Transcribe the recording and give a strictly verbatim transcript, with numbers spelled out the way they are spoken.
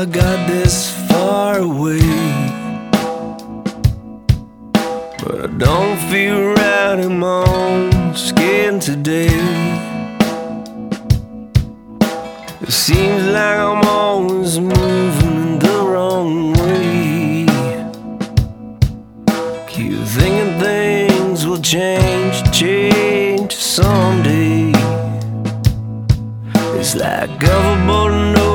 I got this far away, but I don't feel right in my own skin today. It seems like I'm always moving in the wrong way. Keep thinking things will change, change someday. It's like everybody knows